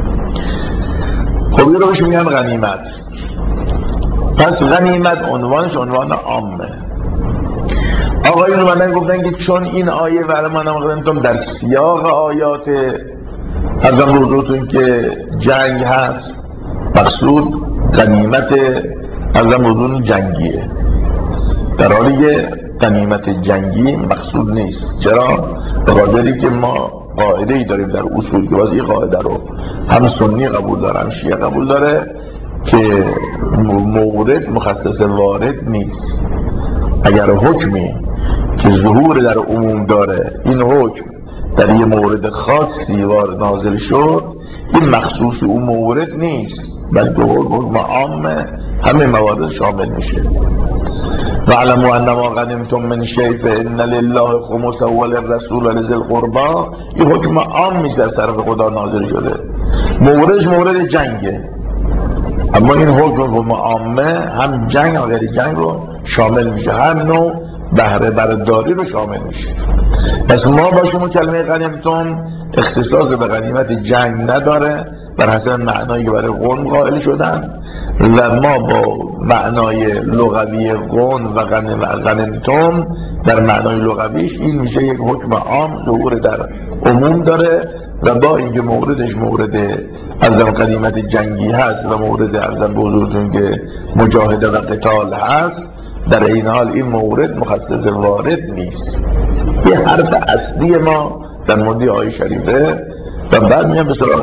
خب این رو بهش میگن غنیمت. پس غنیمت عنوانش عنوان عامه. آقایون اومدن گفتن که چون این آیه وَلَمَنَمَغَنِمْتُمْ در سیاق آیات ارزم به حضورتون که جنگ هست، مقصود غنیمت ارزم به حضورتون جنگیه، در حالی که غنیمت جنگی مقصود نیست. چرا؟ به خاطری که ما قاعده ای داریم در اصول که باز این قاعده رو هم سنی قبول داره هم شیعه قبول داره که مورد مخصص وارد نیست. اگر حکمی که ظهور در عموم داره، این حکم در یه مورد خاصی وارد نازل شد، این مخصوص اون مورد نیست، بلکه حکم عامه همه موارد شامل میشه. وَاعْلَمُوا أَنَّمَا غَنِمْتُم مِّن شَيْءٍ فَإِنَّ لِلَّهِ خُمُسَهُ وَلِلرَّسُولِ وَلِذِي الْقُرْبَىٰ. این حکم عام میشه از طرف خدا نازل شده، موردش مورد جنگه، اما این حکم عامه هم جنگ و غیر جنگ رو شامل میشه، هم نوع بهره برداری رو شامل میشه. پس ما با شما کلمه غنیمتم اختصاص به غنیمت جنگ نداره بر حسب معنایی که برای غنم قائل شدن، و ما با معنای لغوی غنم و غنیمتم در معنای لغویش این میشه یک حکم عام ظهور در عموم داره، و با اینکه موردش مورد ارزم غنیمت جنگی هست و مورد ارزم به حضورتون که مجاهده و قتال هست، در این حال این مورد مخصص وارد نیست. یه حرف اصلی ما در مورد آیه شریفه. و بعد میام به سراغ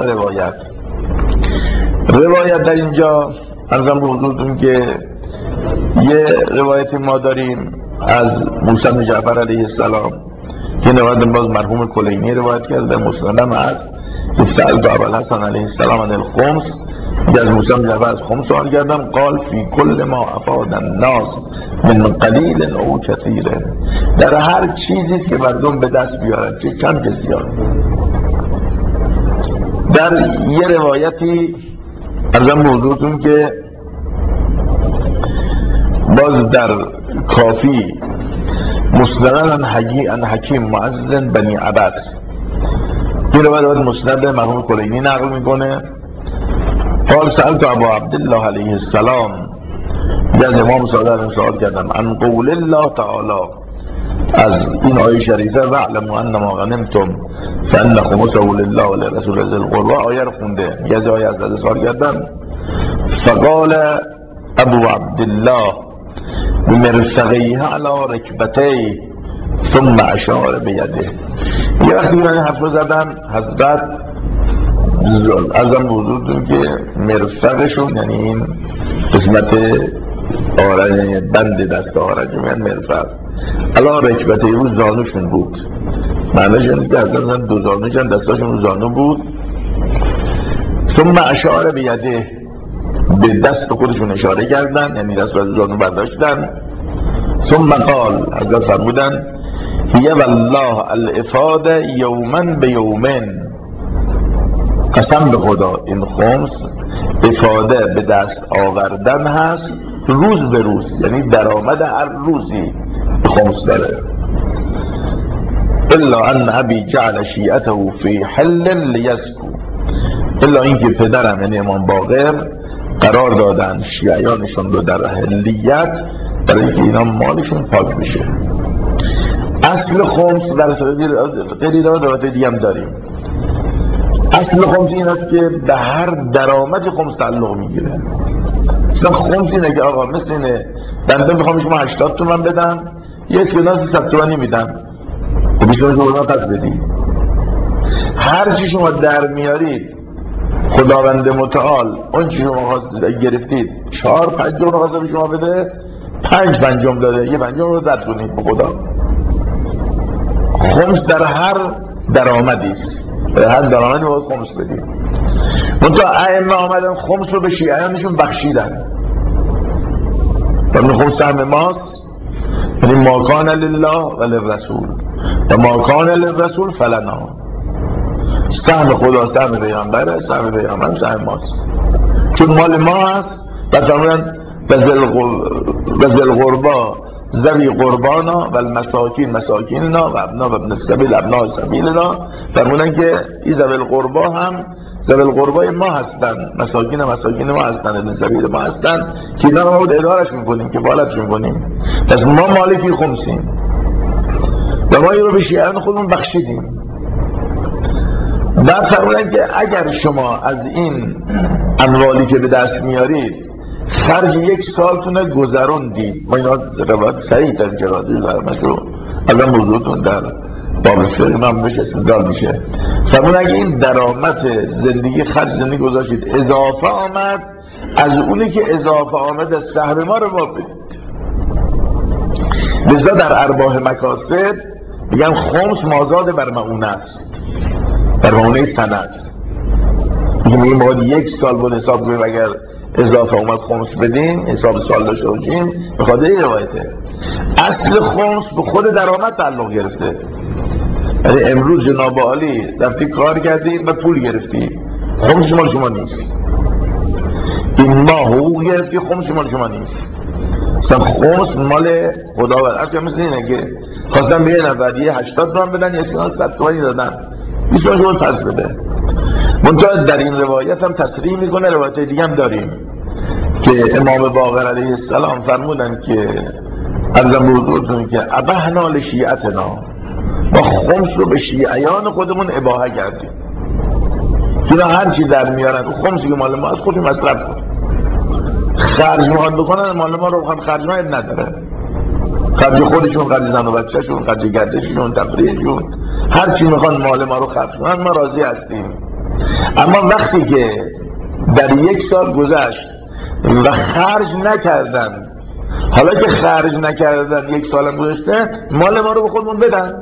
روایت در اینجا ارزم به حضورتون که یه روایتی ما داریم از موسی بن جعفر علیه السلام که روایت باز مرحوم کلینی روایت کرده، در مسندم هست که سألت ابوالحسن علیه السلام عن الخمس، که از موسی بن جعفر از خمس سوال کردم، قال فی کل ما افاد الناس من قلیل او کثیر، در هر چیزی که مردم به دست بیارن، چه کم چه زیاد. در یه روایتی ارزم به حضورتون که باز در کافی مسندن عن حکیم معزز بنی عبس، این روایت مسند مرحوم کلینی نقل میکنه. قال سألت ابا عبدالله علیه السلام، از امام صادق سوال کردم، عن قول الله تعالی، از این آیه شریفه وَاعْلَمُوا أَنَّمَا غَنِمْتُمْ فَأَنَّ خُمُسَهُ لِلَّهِ وَلِلرَّسُولِ وَذِي الْقُرْبَىٰ، آیه رو خونده. از آیه از سوال کردم، فقال ابو عبدالله بمرفقیه علی رکبتیه ثم اشار بیده. یه وقتی من حرف زدم، حضرت ازم بزرگتون که مرفقشون یعنی این قسمت آرنج، بند دست آرنج میگن مرفق، علی رکبتیه رو زانوشون بود، معنیش اینه که حضرت دو زانوشون دستاشون رو زانو بود. ثم اشار بیده، به دست خودشون اشاره کردن، یعنی دست و زانو برداشتن. ثم قال، حضرت فرمودن هی والله الافاده یوما به یومن، قسم به خدا این خمس افاده به دست آوردن هست روز به روز، یعنی درآمد هر روزی خمس داره. الا ان ابی جعل شیعته فی حل لیسکو، الا اینکه پدرم یعنی امام باقر قرار دادن شیعیانشون رو در حلیت برای اینکه اینا مالشون پاک بشه. اصل خمس در غیر روایت دیگه هم داریم. اصل خمس این است که به هر درآمدی خمس تعلق میگیره. مثلا خمس اینه که آقا مثل اینه بنده میخوام شما 80 تومن بدم، یه اسکناس 100 تومانی میدم، خب 20 تومن پس بدی. هر چی شما در میارید خداوند متعال اون چی شما گرفتید 4/5 رو خواست به شما بده، 5/5 داده، یه 5 رو رد کنید به خدا. خمس در هر درآمدی است، به هر درآمدی باید خمس بدید. منتها ائمه آمدن خمس رو به شیعیانشون بخشیدن. و خمس سهم ماست، یعنی ما کان لله و للرسول و ما کان للرسول فلنا. سهم خدا سهم پیامبره، سهم پیامبر سهم ماست، چون مال ما هست. و فرمودن و ذل قربا ذوی قربانا و المساکین مساکیننا و ابنا و ابن السبیل ابناء سبیلنا. فرمودن که این ذوی القربا هم ذوی القربای ما هستن، مساکین مساکین ما هستن، ابن سبیل ما هستن که اینا رو ما بود ادارش میکنیم، کفالتش میکنیم. پس ما مالکی خمسیم و ما این رو به شیعان خودمون بخشیدیم. بعد فرمودن که اگر شما از این اموالی که به دست میارید خرج 1 سالتونه گذروندید، ما اینا روایت صحیح داریم که راجع به مشروع الان موضوعتون در باب فقه هم بهش استدلال میشه. فرمودن اگه این درآمد زندگی خرج زندگی گذاشتید اضافه آمد، از اونی که اضافه آمد از سهم ما رو ما بدید. لذا در ارباح مکاسب میگن خمس مازاد بر معونه است، بر معونه سنه است. میگه ما 1 سال بود حساب کنیم، اگر اضافه اومد خمس بدیم، حساب سال داشته باشیم. به خاطر این روایته اصل خمس به خود درآمد تعلق گرفته. یعنی امروز جناب عالی رفتی کار کردی و پول گرفتی، خمس مال شما نیست. این ماه حقوق گرفتی، خمس مال شما نیست. مثلا خمس مال خداوند. اصلا مثل اینه که خواستم به یه نفر یه 80 تومن بدن، یه اسکناس 100 تومانی دادن، 20 تومن شما پس بده. منتها در این روایت هم تصریح میکنه، روایت دیگه هم داریم که امام باقر علیه السلام فرمودن که عرضم به حضورتون که ابحنا لشیعتنا، ما خمس رو به شیعیان خودمون اباحه کردیم که اینا هر چی در میارن اون خمسی که مال ما از خودشون مصرف کن، خرج میخواد بکنن مال ما رو بخواد خرج ما نداره، خرج خودشون، خرج زن و بچه‌شون، خرج گردششون، تفریحشون، هر چی میخوان مال ما رو خرج کنن ما راضی هستیم. اما وقتی که در 1 سال گذشت و خرج نکردن، حالا که خرج نکردن 1 سالم گذشته، مال ما رو به خودمون بدن.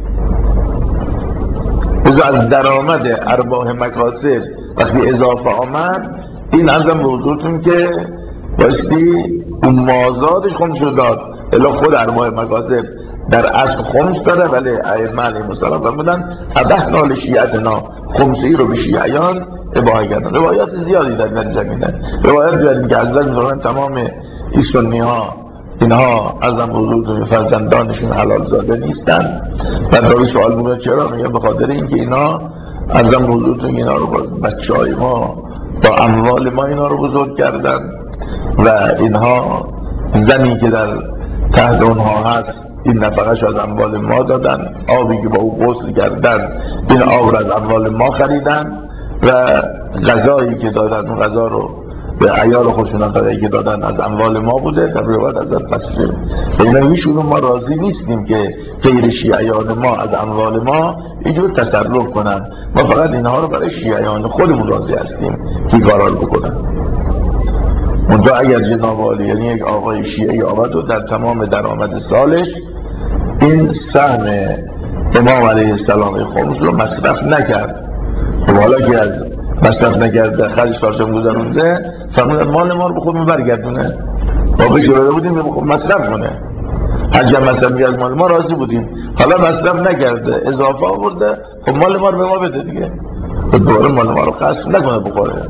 از درآمد ارباح مکاسب وقتی اضافه آمد، این ازم به حضورتون که بایستی اون مازادش خمس رو داد. الا خود ارباح مکاسب در اصل خمس داره، ولی ائمه علیهم السلام فرمودن ابحنا لشیعتنا، خمسی رو به شیعیان اباحه کردن. روایات زیادی در زمینه، روایات داریم که حضرت می‌فرمایند تمام این سنی ها اینها ازم بزرگتون فرزندانشون حلال زاده نیستن. بعد داری سوال میگه چرا؟ میگه به خاطر اینکه اینا ازم بزرگتون اینا رو بچه های ما با اموال ما اینا رو بزرگ کردن و اینها زنی که در تحت اونها هست این نفقش از اموال ما دادن، آبی که با او غسل کردن این آب رو از اموال ما خریدن و غذایی که دادن اون غذا رو به عیال خودشون نفقه‌ای که دادن از اموال ما بوده. در روایت حضرت مسلم اینا هیچون ما راضی نیستیم که غیر شیعیان ما از اموال ما اینجور تصرف کنن، ما فقط اینها رو برای شیعیان خودمون راضی هستیم که کارا رو بکنن. منتها اگر جناب عالی یعنی یک آقای شیعی آمد و در تمام درآمد سالش این سهم امام علیه السلام خمس رو مصرف نکرد، خب حالا که از مصرف نکرده خرج سالشم گذرونده، فرمودن مال ما رو به خودمون برگردونه. ما بهش داده بودیم که مصرف کنه، هر جا مصرف می‌کرد مال ما راضی بودیم، حالا مصرف نکرده اضافه آورده، خب مال ما رو به ما بده دیگه، دوباره مال ما رو خرج نکنه بخوره.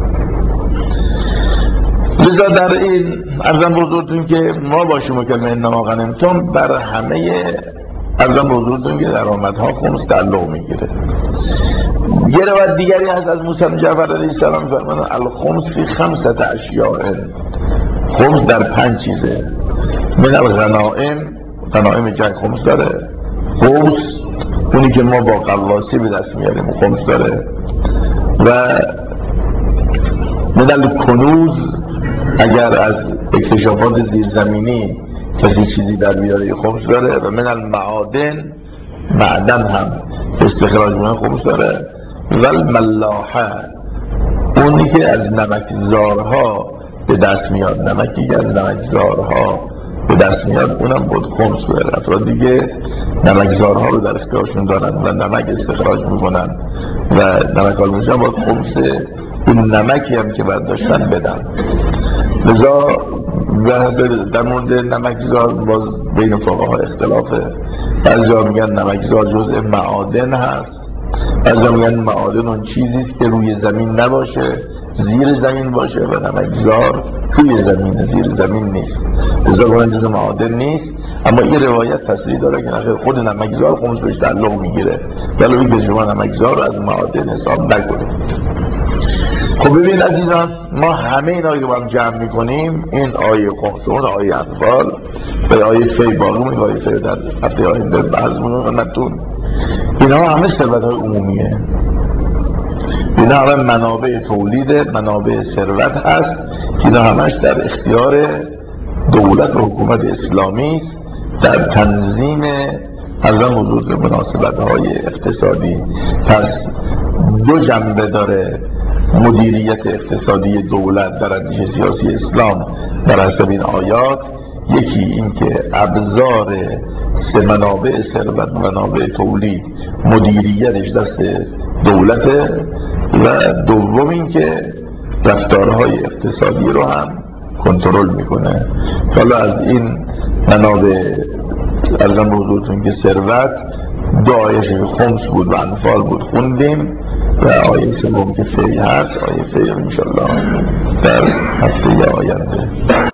لذا در این عرضم بزرگتون که ما باشیم که انما غنمتم بر همه عرضم بزرگتون که درآمدها خمس تعلق میگیره. یه روایت دیگری هست از موسی بن جعفر علیه السلام فرمودن الخمس فی 5 اشیاء، خمس در 5 چیزه. من الغنائم، غنائم جنگ خمس داره، خمس اونی که ما با قواسی به دست میاریم خمس داره. و من الکنوز اگر از اکتشافات زیرزمینی کسی چیزی در بیاره خمس داره. و من المعادن معدن هم که استخراج میکنه خمس داره. و الملاحه اونی که از نمکزارها به دست میاد، نمکی که از نمکزارها به دست میاد اونم بود خمس داره. افراد دیگه نمکزارها رو در اختیارشون دارن و نمک استخراج میکنن و نمک آلمونشان باید خمس اون نمکی هم که برداشتن بدن. لذا در مورد نمکزار باز بین فقها اختلافه. بعضی ها میگن نمکزار جزء معادن هست، بعضی ها میگن معادن اون چیزیست که روی زمین نباشه، زیر زمین باشه، و نمکزار توی زمین، زیر زمین نیست. لذا گفتن جزء معادن نیست. اما این روایت تصریح داره که نخیر خود نمکزار خمس بهش تعلق میگیره، ولی که شما نمکزار رو از معادن حساب نکنید. خب ببین عزیزان، ما همه اینا رو که با هم جمع میکنیم، این آیه خمس، اون آیه انفال و آیه فی، باقی آیه فی در هفته آینده بحث میکنیم. اینا همه ثروت های عمومیه، اینا همه منابع تولید، منابع ثروت هست که اینا همش در اختیار دولت و حکومت اسلامی است در تنظیم ارزان حضور مناسبت های اقتصادی. پس دو جنبه داره مدیریت اقتصادی دولت در اندیشه سیاسی اسلام در حسب این آیات. یکی این که ابزار منابع ثروت، منابع تولید، مدیریتش دست دولته، و دوم این که رفتارهای اقتصادی رو هم کنترل میکنه. حالا از این منابع ارزم به حضورتون که ثروت دو آیه‌اش خمس بود و انفال بود خوندیم، و آیه سوم که فی هست، آیه فی انشالله در هفته آینده